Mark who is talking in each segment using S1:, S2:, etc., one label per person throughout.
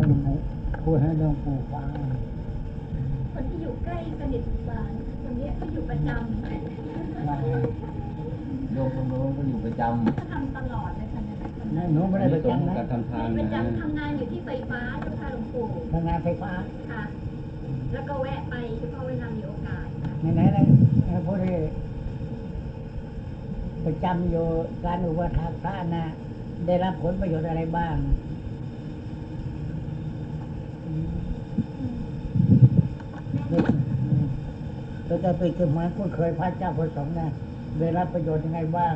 S1: พูดให้หลวงปู่ฟัง
S2: คนที่อยู่ใกล้สนิทสานคนนี้ก็อยู่ประจำ
S3: โยมคนโน้นก็อยู่ประจำ
S2: ก็ทำตลอดเลยค่ะ
S1: เนี่ยหนูไม่ได้ประจำนะ
S3: ทำทาน
S2: ประจำทำงานอยู่ที่ไฟฟ้าเจ้าค่ะหลวงปู่
S1: ทำงานไฟฟ้า
S2: ค่ะแล้วก็แวะไปเฉพาะเวลามีโอกาส
S1: ไหนพูดให้ประจำอยู่การอุปถัมภ์พระนะได้รับผลประโยชน์อะไรบ้างเราจะไปเกิดมาคุ้นเคยพระเจ้าพระสงฆ์นะได้รับประโยชน์ยังไงบ้าง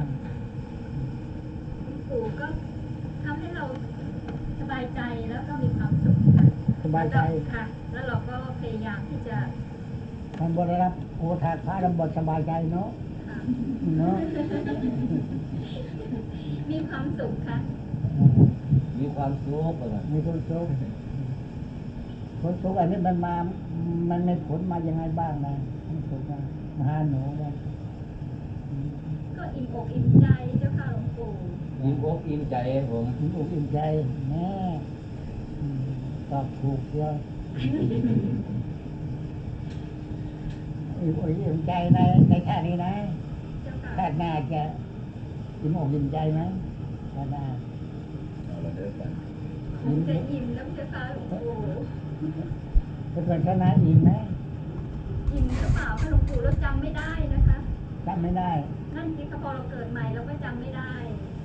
S2: ปู่ก็ทำให้เราสบายใจแล้วก็มีความสุข
S1: สบายใจ
S2: ค่ะแล้วเราก็พยายามที่จะ
S1: ทำบริรับโอทาพระลำบากสบายใจเนาะเนาะ
S2: มีความสุขค่ะ
S3: มีความสุข
S1: มีความสุขผลสุขอันนี้มันในผลมายังไงบ้างนะผลสุขมาหาหนูนะ
S2: ก็อิ่มอกอิ่มใจเจ้าค่ะหลวงปู่
S3: อิ่มอกอิ่มใจผม
S1: อิ่มอกอิ่มใจแม่ตอบถูกเยอะอิ่มอกอิ่มใจในชาตินี้นะชาติหน้าจะอิ่มอกอิ่มใจไหมชาติหน้า
S3: เราเดินกัน
S2: จะอิ่มแล้วจะพาหลวงปู่
S1: เป็นคนชนะอิ่มไหม
S2: อิ่มหรือเปล่าหลวงปู่เราจำไม่ได้นะคะ
S1: จำไม่ได้
S2: นั่นสิพอเราเกิดใหม่เราก็จำไม่ได้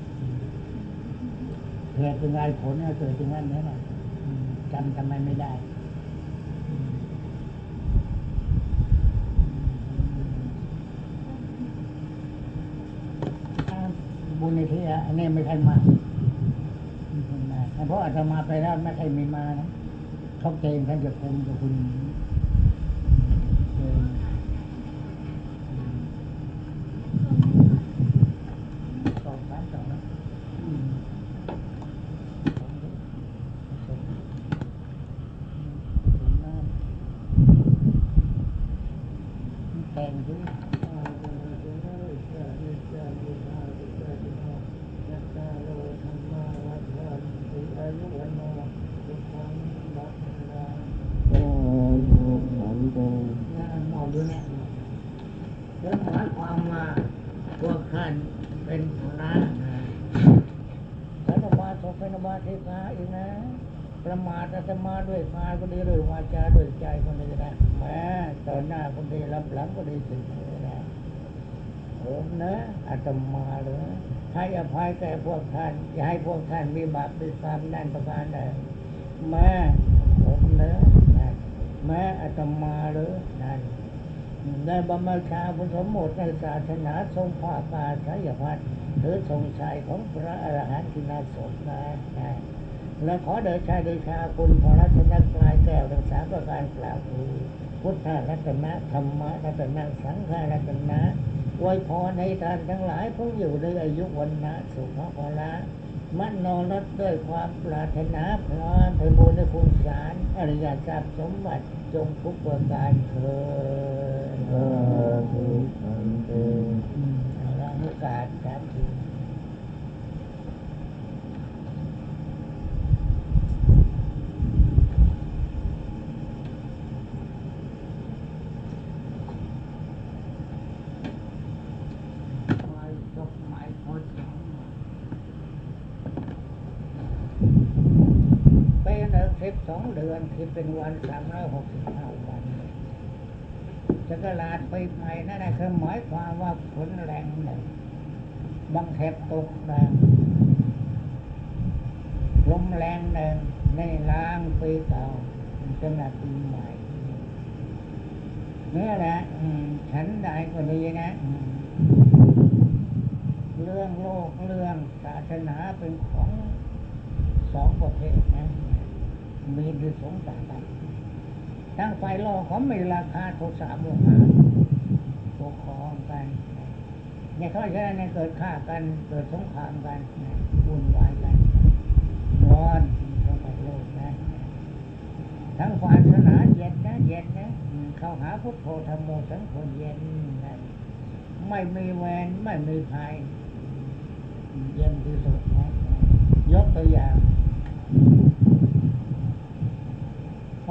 S1: เหตุเป็นไงผลเกิดเป็นงั้นนี่แหละจำทำไมไม่ได้บุญในที่อันนี้ไม่ใช่มาเพราะอาจจะมาไปแล้วไม่ใช่มีมานะเขาเกณฑ์ท่านจะคุมกับคุณสองสามสองนะแต่งที่หมายความว่าพวกท่านเป็นพระแล้วมาสเป็นมาเทศนาอีกนะประมาทอาตมาด้วยกายก็ดีด้วยวาจาด้วยใจก็ดีนะแม้ต่อหน้าก็ดีรับหลังก็ดีสิ่งนี้นะผมนะอาตมาเลยให้อภัยแก่พวกท่านอย่าให้พวกท่านมีบาปมีกรรมนั่นประการใดแม้ผมนะแม้อาตมาเลยนั่นได้บำบัดชาพุทธมดในศาสนาทรงภาคกาชัยพัฒน์ถือทรงชัยของพระอรหันต์ที่น่าสนใจและขอเดชาคุณพระรัตนกรายแก้วทั้งสามประการกล่าวคือพุทธรัตนะธรรมรัตนะสังฆรัตนะอวยพรให้ท่านทั้งหลายผู้อยู่ในอายุวันนะสุขภาละมั่นนอนรัดด้วยความปรารถนาพร้อมไปบูรณคุณสารอริยทรัพย์สมบัติจงทุกประการเถิดเราโอกาสครับ12 เดือนที่เป็นวัน365 วันจักรราชปีใหม่นั่นแหละคือหมายความว่าฝนแรงหนึ่งบังเห็บตกแรงลมแรงหนึ่งในล้างปีเก่าสำหรับปีใหม่นี่แหละฉันใดก็ดีนะเรื่องโลกเรื่องศาสนาเป็นของสองประเภทนะมีด้วยสงสารกันทั้งไฟโลกเขามีราคาโทสะโมหะปกครองกันเนี่ยเขาจะได้เกิดฆ่ากันเกิดสงครามกันวุ่นวายกันร้อนทั้งไฟโลกนะทั้งศาสนาเย็นนะเข้าหาพุทโธธรรมโมสังโฆเย็นนะไม่มีแวนไม่มีภัยเย็นที่สุดนะยกตัวอย่าง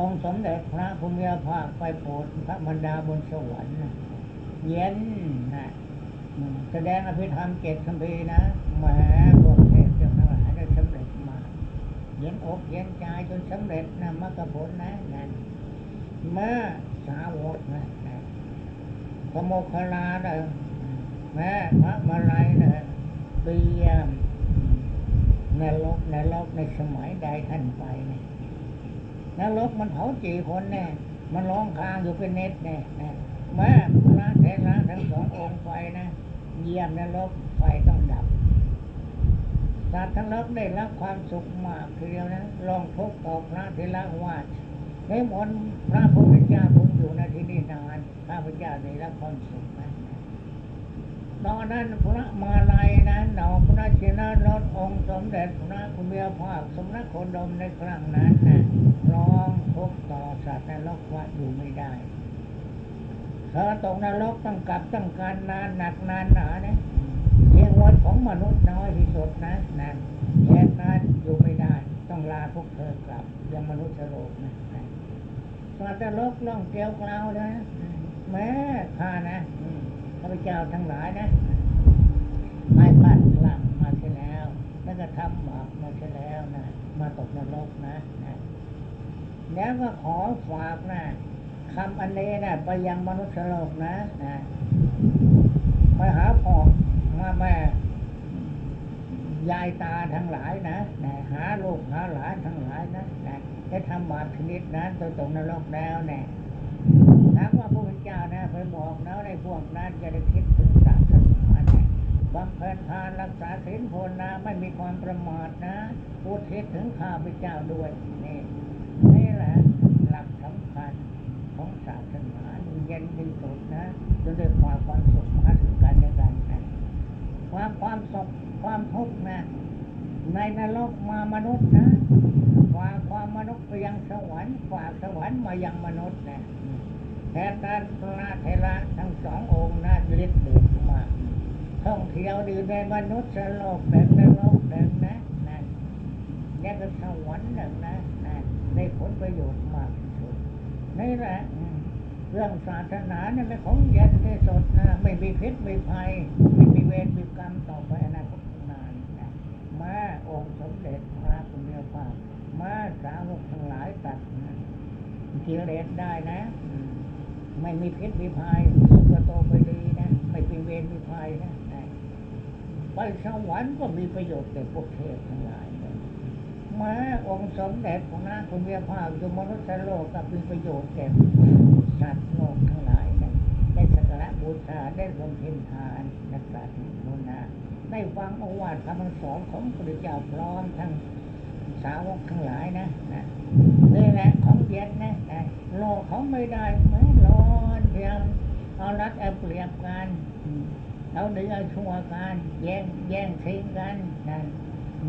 S1: องค์สมเด็จพระพุทธภาคไปโปรดพระบรรดาบนสวรรค์เย็นนะแสดงอภิธรรม7 คัมภีร์นะแหมพวกเทพทั้งหลายได้สำเร็จมาเย็นอกเย็นใจจนสำเร็จนะมรรคผลนะนั่นเมื่อสาวกนะพระโมคคัลลานะแม่พระมาลัยนะเตรียมนรกในสมัยใดท่านไปเนี่ยนรกมันเผาจีคนแน่มันร้องค้างอยู่เป็นเน็ตแน่แม่พระเถระทั้ง2 องค์ไปนะเยี่ยมนรกไฟต้องดับสัตว์ทั้งโลกได้รับความสุขมากทีเดียวนะลองทุกข์ต่อพระเถระว่าในมนต์พระพุทธเจ้าผมอยู่ในที่นี่นานพระพุทธเจ้าได้รับความสุขนะตอนนั้นพระมาลัยนะเหนาพระชินรสองค์สมเด็จพระคุณเมียภาคสมณโคดมในครั้งนั้นนะร้องทุกข์ต่อสัตว์ในโลกว่าอยู่ไม่ได้เธอตกนรกต้องกลับต้องการนานหนักนานหนาเนี่ยเพียงวันของมนุษย์น้อยที่สุดนะนั่นเหตุนั้นอยู่ไม่ได้ต้องลาพวกเธอกลับยังมนุษย์โลกนะสัตว์ในโลกล่องเกลียวกล่าวนะแม้ข้านะข้าพเจ้าทั้งหลายนะไม่พลาดพลั้งมาเสียแล้วแล้วก็ทำบาปมาเสียแล้วนะมาตกนรกนะแล้วก็ขอฝากนะคำอันนี้นะไปยังมนุษย์โลกนะไปหาพ่อมาแม่ยายตาทั้งหลายนะหาลูกหาหลานทั้งหลายนะได้ทำบาปชนิดนั้นตัวตกนรกแล้วเนี่ยถามว่าพระพุทธเจ้านะไปบอกแล้วในพวกนั้นจะได้คิดถึงศาสนาเนี่ยบำเพ็ญทานรักษาศีลภาวนาไม่มีความประมาทนะอุทิศถึงข้าพเจ้าด้วยนี่แหละหลักสำคัญของศาสนาเย็นที่สุดนะจนได้ความสุขมาถึงกันและกันนะความสุขความทุกข์นะในนรกมามนุษย์นะความมนุษย์ไปยังสวรรค์ฝากสวรรค์มายังมนุษย์นะแทนการพระเถระทั้ง2 องค์นะฤทธิ์เดชมาท่องเที่ยวดีในมนุษย์โลกแต่ในโลกแต่นะนี่ก็สวรรค์หนึ่งนะได้ผลประโยชน์มากที่สุดนี่แหละเรื่องศาสนาเนี่ยเป็นของเย็นที่สุดนะไม่มีพิษไม่ภัยไม่มีเวรมีกรรมต่อไปอนาคตนานนะมาองค์สมเด็จพระพุทธเจ้ามาสาวกทั้งหลายตัดกิเลสได้นะไม่มีพิษมีภัยสุขโตไปดีนะไม่เป็นเวรมีภัยนะไปสวรรค์ก็มีประโยชน์แก่พวกเทพทั้งหลายมาองค์สมเด็จพระพุทธเจ้าอยู่มนุษย์โลกก็มีประโยชน์แก่สัตว์โลกทั้งหลายนะได้สักการะบูชาได้บำเพ็ญทานรักษาศีลภาวนาได้ฟังโอวาทคำสอนของพระพุทธเจ้าพร้อมทั้งสาวกทั้งหลายนะนี่แหละของเย็นนะโลกเขาไม่ได้ไม่ร้อนเพียงเอารัดเอาเปรียบกันเอาดีเอาชั่วกันแย่งชิงกันนั่น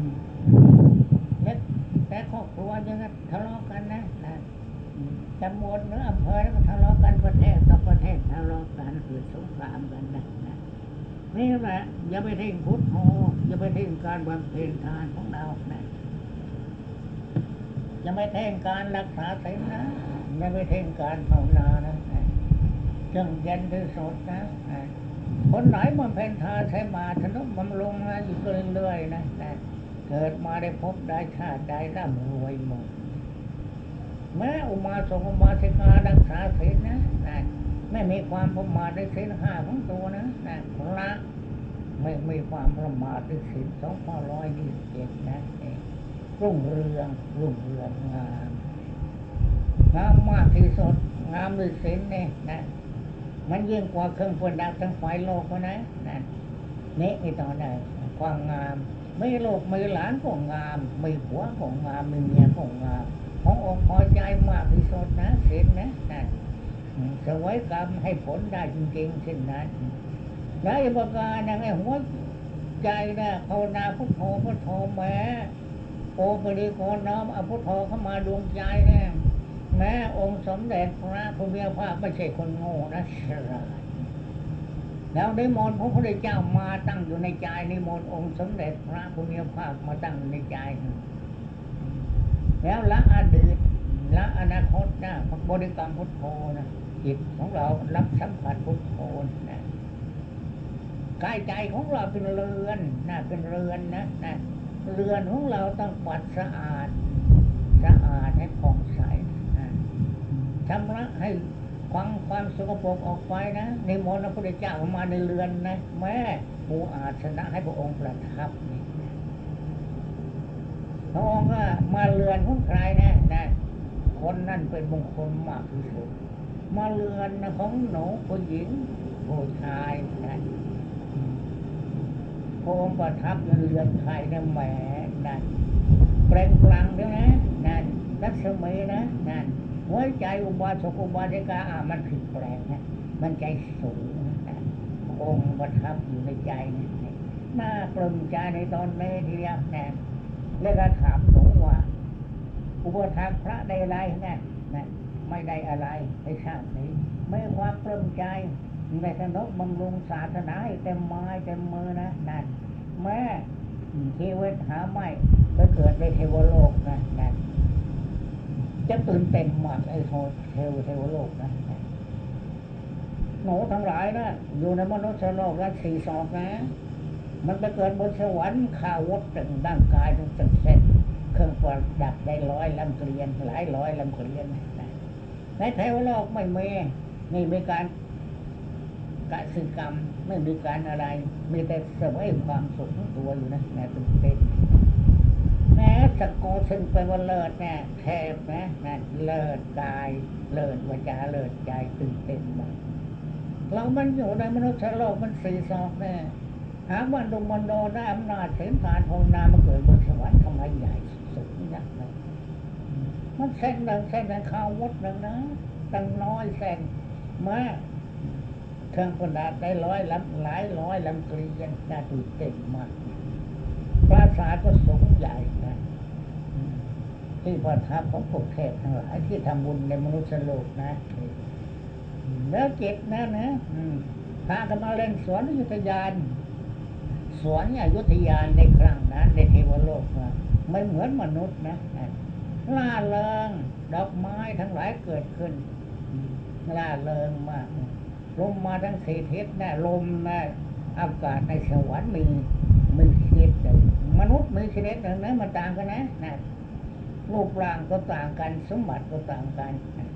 S1: แต่ครอบครัวยังทะเลาะกันนะตำบลหรืออำเภอแล้วก็ทะเลาะกันประเทศกับประเทศทะเลาะกันเกิดสงครามกันนะนี่แหละอย่าไปทิ้งพุทโธอย่าไปทิ้งการบำเพ็ญทานของเรานะอย่าไปทิ้งการรักษาศีลนะอย่าไปทิ้งการภาวนานะจึงเย็นที่สุดนะคนไหนบำเพ็ญทานใช้มาทนุบำรุงนะอยู่เรื่อยๆนะเกิดมาได้พบได้ชาติได้ร่ำรวยหมดแม้อุมาสกอุมาสิการักษาศีลนะไม่มีความประมาทในศีล5ของตัวนะละไม่มีความประมาทในศีล2527นะรุ่งเรืองงามมากที่สุดงามด้วยศีลนี่นะมันยิ่งกว่าเครื่องประดับทั้งไฟโลกนะนี่ไอ้ตอนไหนความงามไม่โลกไม่หลานก็งามไม่ผัวก็งามไม่เมียก็งามขององค์พอใจมากที่สุดนะศีลนะสวยกรรมให้ผลได้จริงๆเช่นนั้นและอีกประการหนึ่งไอ้หัวใจนะภาวนาพุทโธแม้โอปริโกน้อมเอาพุทโธเข้ามาดวงใจเนี่ยแม้องค์สมเด็จพระพุทธเจ้าไม่ใช่คนโง่นะฉลาดแล้วนิมนต์พระพุทธเจ้ามาตั้งอยู่ในใจนิมนต์องค์สมเด็จพระพุทธเจ้ามาตั้งในใจแล้วละอดีตละอนาคตนะบริกรรมพุทโธนะจิตของเรารับสัมผัสพุทโธนะกายใจของเราเป็นเรือนนะเป็นเรือนนะเรือนของเราต้องปัดสะอาดให้ผ่องใสนะชำระให้ความสกปรกออกไปนะในมนต์พระพุทธเจ้ามาในเรือนนะแม่ปูอาสนะให้พระองค์ประทับนี่พระองค์ก็มาเรือนของใครนะคนนั่นเป็นมงคลมากที่สุดมาเรือนของหนูผู้หญิงผู้ชายนะพระองค์ประทับในเรือนใครนะแหมนั่นเปล่งปลั่งด้วยนะนั่นรัศมีนะนั่นหัวใจอุบาสกอุบาสิกามันผิดแปลกนะมันใจสูงนะองค์ประทับอยู่ในใจนะน่าปลื้มใจในตอนนี้ทีเดียวนะแล้วก็ถามหนูว่าอุปถากพระได้อะไรนะไม่ได้อะไรในชาตินี้ไม่ความปลื้มใจในสนบบำรุงศาสนาให้เต็มไม้เต็มมือนะนั่นแม่ชีวิตหาไม่ไปเกิดในเทวโลกนะนั่นจะตื่นเต้นมากไอ้เทวโลกนะหนูทั้งหลายนะอยู่ในมนุษย์โลกละ4 ศอกนะมันไปเกิดบนสวรรค์ข่าวดตึงร่างกายตึงเส้นเครื่องประดับได้100 ลำเกลียนหลาย100 ลำเกลียนนะในเทวโลกไม่มีการกสิกรรมไม่มีการอะไรมีแต่เสวยความสุขของตัวอยู่นะตื่นเต้นแม้สกโกซึ่งเป็นวันเลิศเนี่ยแทบนะเลิศกายเลิศวาจาเลิศใจตื่นเต้นมากเรามันอยู่ในมนุษย์โลกมัน4 ศอกแน่หาวันดุมันโดได้อำนาจเสนผ่านพงนามาเกิดบนสวรรค์ทำไมใหญ่สุดนักเลยมันเส้นหนึ่งข้าววัดหนึ่งนะตั้งน้อยเส้นมาเครื่องประดับได้100 ลำหลาย100 ลำเกลียนน่าตื่นเต้นมากปราสาทก็สูงใหญ่นะที่ประทับของพวกเทพทั้งหลายที่ทำบุญในมนุษย์โลกนะแล้วจิตนะพากันมาเล่นสวนอยุธยานสวนอยุธยานในครั้งนั้นในเทวโลกนะไม่เหมือนมนุษย์นะล่าเริงดอกไม้ทั้งหลายเกิดขึ้นล่าเริงมากลมมาทั้ง4 ทิศนะลมนะอากาศในสวรรค์มีชนิดหนึ่งมนุษย์มีชนิดหนึ่งนะมันต่างกันนะรูปร่างก็ต่างกันสมบัติก็ต่างกัน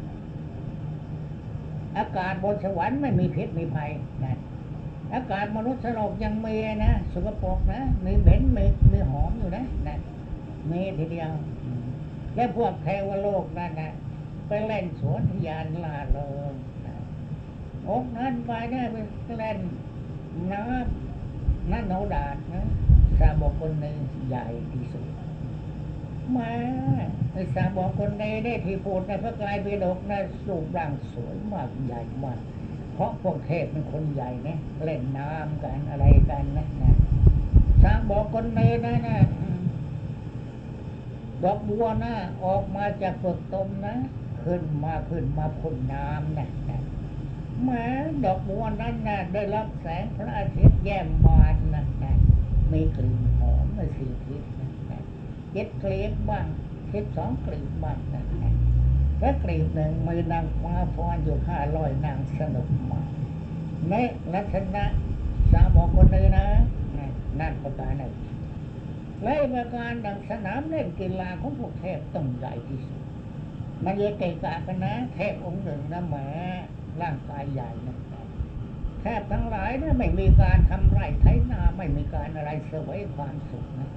S1: อากาศบนสวรรค์ไม่มีพิษมีภัยนะอากาศมนุษย์โลกยังมีนะสกปรกนะมีเหม็นมีหอมอยู่นะมีทีเดียวและพวกเทวโลกนั่นนะไปเล่นสวนยานล่าเริงอกนั้นไปได้ไปเล่นน้ำโนดาดนะสาบอกคนในใหญ่ที่สุดมาไอ้สาบอกคนในได้ที่พูดในพระไตรปิฎกนะสูบร่างสวยมากใหญ่มากเพราะพวกเทพเป็นคนใหญ่นะเล่นน้ำกันอะไรกันนะสาบอกคนในนะดอกบัวนะออกมาจากเปลือกตมนะขึ้นมาพ่นน้ำนะแม้ดอกบัวนั้นนะได้รับแสงพระอาทิตย์แย้มบานนะมีกลิ่นหอมใน4 ทิศนะ7 กลีบบ้าง12 กลีบบ้างนะและกลีบหนึ่งมีนางฟ้าฟ้อนอยู่500 นางสนุกมากในลักษณะสาบอกคนนี้นะนั่นประการหนึ่งและประการดังสนามเล่นกีฬาของพวกเทพต้องใหญ่ที่สุดมันเยอะเกะกะกันนะเทพองค์หนึ่งนะแหมร่างกายใหญ่นะแทบทั้งหลายนะไม่มีการทำไร่ไถนาไม่มีการอะไรเสวยความสุขนะ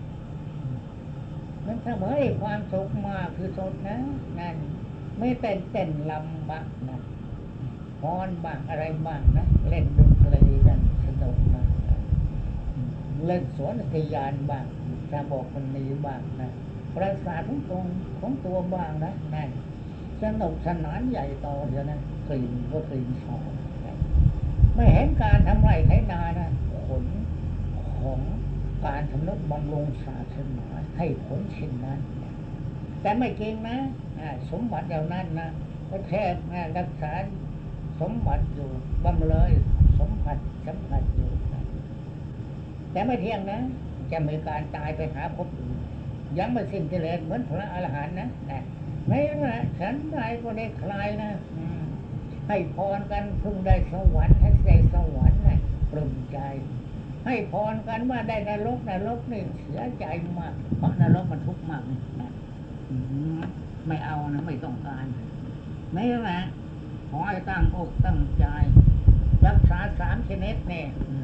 S1: มันเสวยความสุขมากคือสุดนะนั่นไม่เต้นลำบักนะฟ้อนบ้างอะไรบ้างนะเล่นดนตรีกันสนุกนะเล่นสวนอุทยานบ้างจะบอกคนนี้บ้างนะปราสาทของตัวบ้างนะนั่นสนุกสนานใหญ่โตเท่านั้นกลิ่นก็กลิ่นหอมไม่เห็นการทำไร่ไถนานะผลของการทำนุบำรุงศาสนาให้ผลเช่นนั้นแต่ไม่จริงนะสมบัติเหล่านั้นนะก็แทบรักษาสมบัติอยู่บำเลยสัมผัสอยู่แต่ไม่เที่ยงนะจะมีการตายไปหาภพอื่นยังไม่สิ้นกิเลสเหมือนพระอรหันต์นะนี่แหละฉันใดก็ได้คลายนะให้พรกันพึงได้สวรรค์ให้ได้สวรรค์นะปลื้มใจให้พรกันว่าได้นรกนี่เสียใจมากเพราะนรกมันทุกข์มากนะไม่เอานะไม่ต้องการนี่แหละขอให้ตั้งอกตั้งใจรักษา3 ชนิดเนี่ย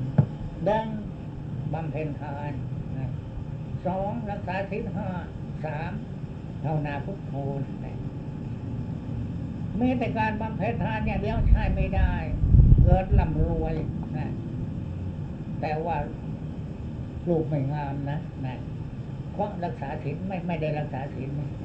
S1: 1บำเพ็ญทาน2รักษาศีล 5 3ภาวนาพุทโธมีแต่การบำเพ็ญทานเนี่ยเดียวใช่ไม่ได้เกิดร่ำรวยนะแต่ว่าลูกไม่งามนะเพราะรักษาศีลไม่ได้รักษาศีลนะ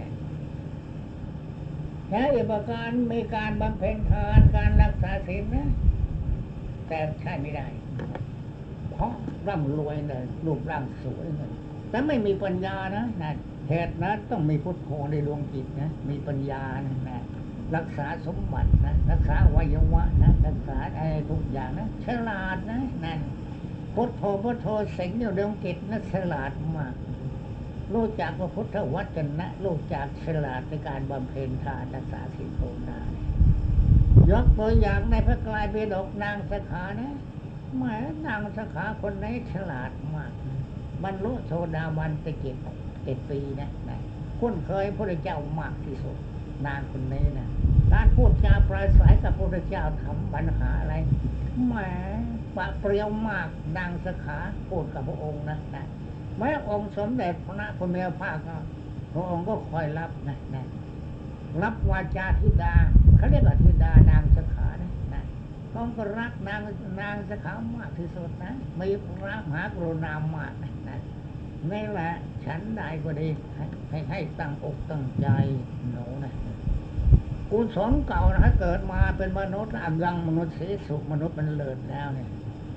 S1: แค่อีกประการมีการบำเพ็ญทานการรักษาศีลนะแต่ใช่ไม่ได้เพราะร่ำรวยเลยรูปร่างสวยเลยแต่ไม่มีปัญญานะเหตุนั้นต้องมีพุทโธในดวงจิตนะมีปัญญานะรักษาสมบัตินะรักษาวัยวะนะรักษาอะไรทุกอย่างนะฉลาดนะนั่นพุทโธสิงอยู่ในดวงจิตนะฉลาดมากรู้จักพระพุทธวจนะรู้จักฉลาดในการบำเพ็ญทานรักษาศีลภาวนายกตัวอย่างในพระไตรปิฎกนางสขานะแหมนางสขาคนนี้ฉลาดมากบรรลุโสดาบันไป7 ปีนะคุ้นเคยพระเจ้ามากที่สุดนางคนนี้นะการพูดจาปราศัยกับพระเจ้าทำปัญหาอะไรแหมปะเปรี้ยวมากนางสขาพูดกับพระองค์นะแม้องค์สมเด็จพระพุทธภาคพระองค์ก็คอยรับรับวาจาธิดาเขาเรียกว่าธิดานางสขานะต้องก็รักนางสขามากที่สุดนะมีพระมหากรุณามากนะนี่แหละฉันได้ก็ดีให้ตั้งอกตั้งใจหนูนะกุศลเก่านะเกิดมาเป็นมนุษย์อัยังมนุษย์สีสุมนุษย์มันเลิศแล้วเนี่ย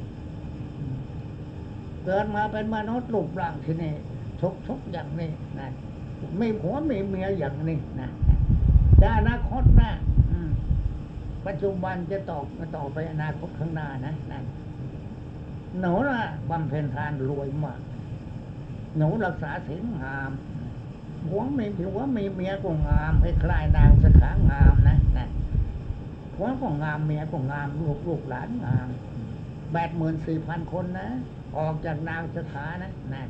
S1: เกิดมาเป็นมนุษย์รูปร่างที่นี่ทุกอย่างนี่นะมีผัวมีเมียอย่างนี้นะแต่อนาคตนะปัจจุบันจะต่อไปอนาคตข้างหน้านะหนูนะบำเพ็ญทานรวยมากหนูรักษาศีลงามผัวมีเมียก็งามให้คล้ายนางสขางามนะผัวก็งามเมียก็งามลูกหลานงาม84,000 คนนะออกจากนางสขานะ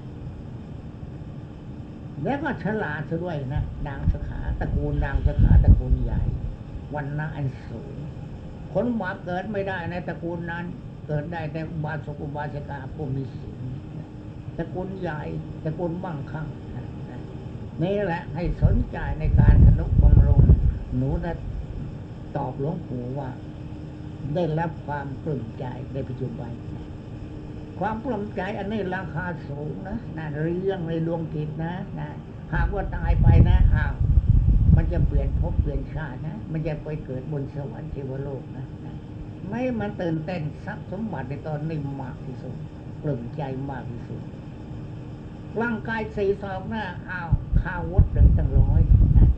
S1: แล้วก็ฉลาดซะด้วยนะนางสขาตระกูลนางสขาตระกูลใหญ่วันนะอันสูงคนบาปเกิดไม่ได้ในตระกูลนั้นเกิดได้แต่อุบาสกอุบาสิกาผู้มีศีลตระกูลใหญ่ตระกูลมั่งคั่งนี่แหละให้สนใจในการทนุบำรุงหนูนะตอบหลวงปู่ว่าได้รับความปลื้มใจในปัจจุบันความปลื้มใจอันนี้ราคาสูงนะเรื่องในดวงจิตนะหากว่าตายไปนะมันจะเปลี่ยนภพเปลี่ยนชาตินะมันจะไปเกิดบนสวรรค์เทวโลกนะไม่มันตื่นเต้นทรัพย์สมบัติในตอนนี้มากที่สุดปลื้มใจมากที่สุดร่างกาย4 ศอกนะข้าววัดตั้ง100นะ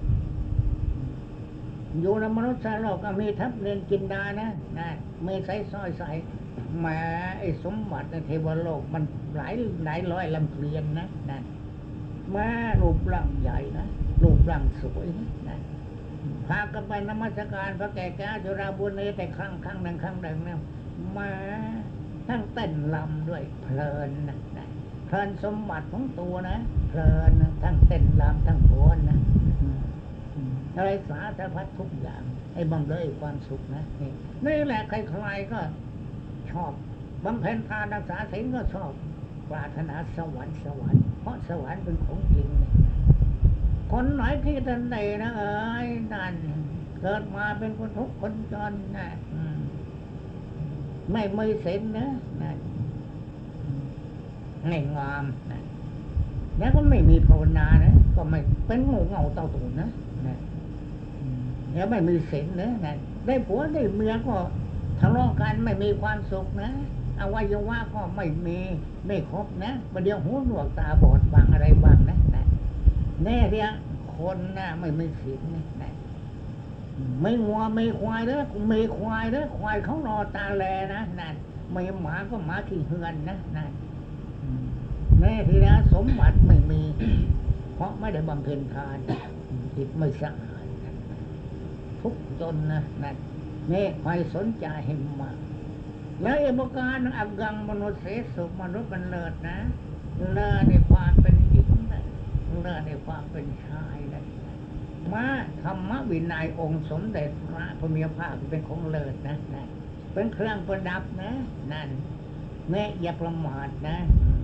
S1: อยู่ในมนุษย์โลกก็มีทัพเรียนกินดานะมีใส่สร้อยใส่แม้ไอ้สมบัติในเทวโลกมันหลายร้อยลำเลียนนะแม้รูปร่างใหญ่นะรูปร่างสวยนะพากันไปนมัสการพระแก่เจ้าจุฬาบุรีแต่ครั้งหนึ่งเนี่ยมาทั้งเต้นลำด้วยเพลินนะเพลินสมบัติของตัวนะเพลินทั้งเต้นลำทั้งโผนนะอะไรสารพัดทุกอย่างให้บังเลยความสุขนะนี่แหละใครๆก็ชอบบำเพ็ญทานรักษาศีลก็ชอบปรารถนาสวรรค์เพราะสวรรค์เป็นของจริงคนไหนที่ตันใดนะนั่นเกิดมาเป็นคนทุกข์คนจนนะไม่มีศีลนะไม่งามนะแล้วก็ไม่มีภาวนานะก็ไม่เป็นงูเง่าเต่าตุ่นนะแล้วไม่มีศีลนะได้ผัวได้เมียก็ทะเลาะกันไม่มีความสุขนะอวัยวะก็ไม่ครบนะประเดี๋ยวหูหนวกตาบอดบางอะไรบางนะแน่ที่คนนะไม่มีศีลนะไม่งัวไม่ควายแล้วไม่ควายแล้วควายเขารอตาแลนะไม่หมาก็หมาขี้เหือนนะแน่ที่นะสมบัติไม่มีเพราะไม่ได้บำเพ็ญทานจิตไม่สะอาดทุกข์จนนะนั่นนี่ใครสนใจให้มากแล้วเอโมการอักกังมนุษย์เสสุมนุษย์มันเลิศนะเลิศในความเป็นหญิงนะเลิศในความเป็นชายนะมาธรรมวินัยองค์สมเด็จพระพุทธภาคเป็นของเลิศนะนั่นเป็นเครื่องประดับนะนั่นแม่อย่าประมาทนะ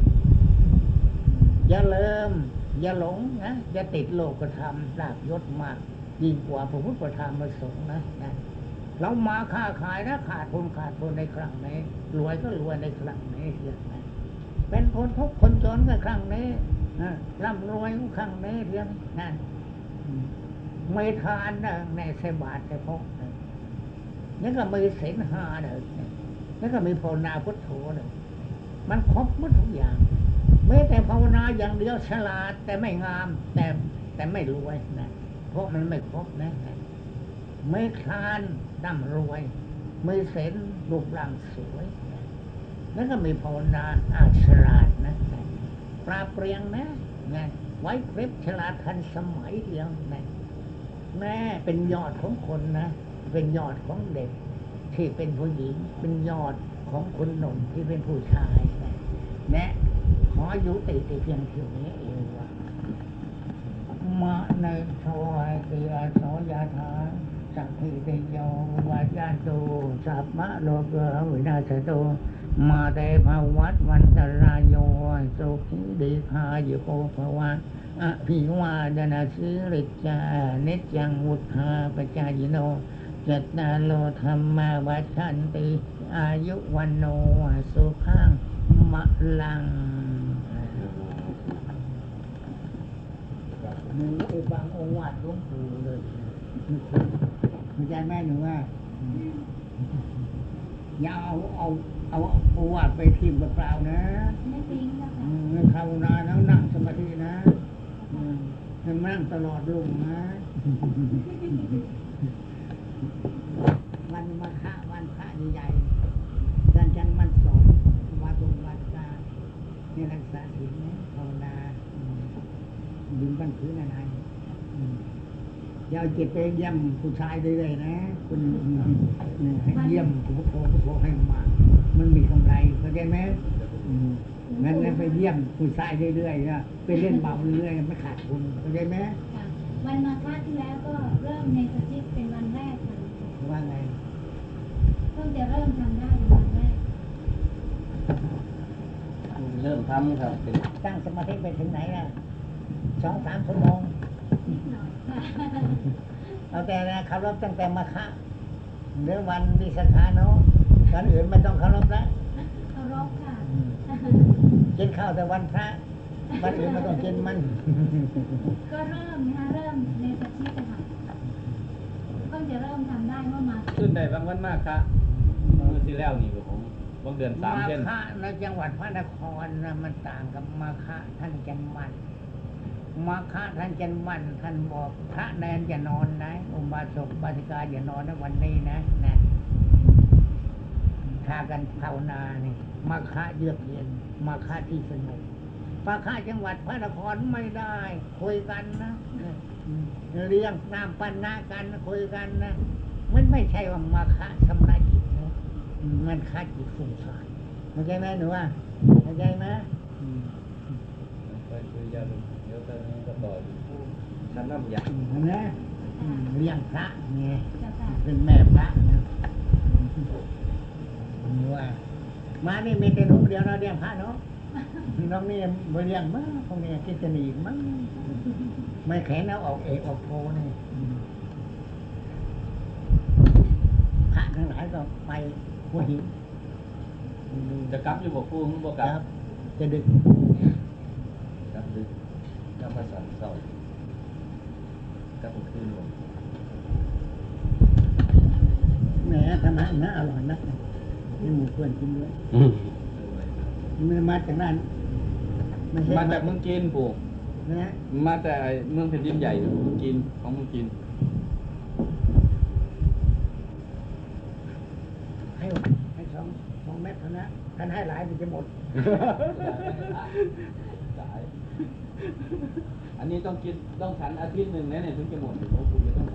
S1: อย่าเลิมอย่าหลงนะอย่าติดโลกธรรมลาภยศมากยิ่งกว่าพระพุทธธรรมประสงค์นะนะเรามาค้าขายนะขาดทุนในครั้งนี้รวยก็รวยในครั้งนี้เพียงนั้นเป็นคนทุกข์คนจนก็ครั้งนี้ร่ำรวยก็ครั้งนี้เพียงนั้นไม่ทานนะในใส่บาตรใส่พกนี่ก็มีศีลห้าเลยนี่ก็มีภาวนาพุทโธเลยมันครบหมดทุกอย่างไม่แต่ภาวนาอย่างเดียวฉลาดแต่ไม่งามแต่ไม่รวยนะเพราะมันไม่ครบนะไม่ทานร่ำรวยไม่เส้นรูปร่างสวยแล้วก็มีภาวนาฉลาดนะปราบเปรียงนะไว้คลิปฉลาดทันสมัยเดียวนะแม่เป็นยอดของคนนะเป็นยอดของเด็กที่เป็นผู้หญิงเป็นยอดของคนหนุ่มที่เป็นผู้ชายนะขอยุติเพียงเท่านี้เองว่ามาในทวายเตียโสยธาสัพพิติโยวาจาโตสัพพะโลกวินาศโตมาเตภวัตวันตรายโยสุขีดีคาโยโกภวะอภิวาดนาสิริจานิจยังวุฒาปจายโนจัตตาโลธรรมาวัฏันติอายุวันโนสุขังมะลังหนูไอ้บางองค์วัดหลวงปู่เลยเข้าใจไหมหนูว่าอย่าเอาวัดไปทิมเปล่านะ
S2: ไม่จริงนะ
S1: ค่ะภาวนาแล้วนั่งสมาธินะให้นั่งตลอดลุ่มนะวันมาฆะวันพระใหญ่ๆดันจันมันสอนวัดตาเนี่ยรักษาศีลนะภาวนายืนบันพื้นอะไรอย่าเอาจิตไปเยี่ยมผู้ชายเลยนะคุณให้เยี่ยมพุทโธให้มากมันมีกำไรเข้าใจไหมงั้นไปเยี่ยมผู้ชายเรื่อยๆนะไปเล่นเบาเรื่อยๆไม่ขาดทุนเข้าใจไหม
S2: วันมาฆะที่แล้วก็เริ่มในสติเป็นวันแรกค่ะ
S1: ว่าไง
S2: เพิ่งจะเริ่มทำได้วันแรก
S3: เริ่มทำครับ
S1: ตั้งสมาธิไปถึงไหนล่ะ2-3 ชั่วโมงเอาแต่นะเคารพตั้งแต่มาฆะหรือวันวิสาขะเนาะวันอื่นไม่ต้องเคารพแล้ว
S2: เคารพค่ะ
S1: กินข้าวแต่วันพระวันอื่นไม่ต้องกินมัน
S2: ก็เริ่มในสติค่ะก็จะเริ่มทำได้เมื่อมา
S3: ขึ้นได้บางวันมากครับเมื่อที่แล้วนี่ผมบางเดือน3 เช่น
S1: มาฆะในจังหวัดพระนครนะมันต่างกับมาฆะท่านจันมันมาฆะท่านจันมันท่านบอกพระแนนอย่านอนนะอุบาสกบาสิกาอย่านอนในวันนี้นะพากันภาวนานี่มาฆะเยือกเย็นมาฆะที่สงบมาฆะจังหวัดพระนครไม่ได้คุยกันนะเรื่องน้ำปันนากันคุยกันนะมันไม่ใช่ว่ามาฆะสำนักจิตนะมันฆะจิตฟุ้งซ่านเข้าใจไหมหนูว่าเข้าใจไหม
S3: ไปคุยยาเดี๋ยวตอนนี้ก็ต่อชั้นน้ำยา
S1: นะเลี้ยงพระเนี่ยเป็นแม่พระนะว่ามานี่มีแต่หนูเดียวเราเลี้ยงพระเนาะน้องนี่บริเลี้ยงมั้งพวกนี้คิดจะหนีมั้งไม่แข็งเอาออกเอกออกโพนี่พระทั้งหลายก็ไปหัวหิน
S3: จะกลับอยู่บ่ฟูงบ่กลับ
S1: จะดึก
S3: กลับดึกกลับมาสั่นเศร้ากลับคืนลง
S1: แหมธรรมะนะอร่อยนักนี่หมูควรกินด้วยมันมาจากนั้น
S3: มาจากเมืองจีนปู่
S1: นะ
S3: มาแต่เมืองแผ่นดินใหญ่เมืองจีนของเมืองจีน
S1: ให้2 เม็ดเท่านั้นท่านให้หลายมันจะหมด
S3: อันนี้ต้องกินต้องฉันอาทิตย์หนึ่งนะเนี่ยถึงจะหมดผมจะต้อง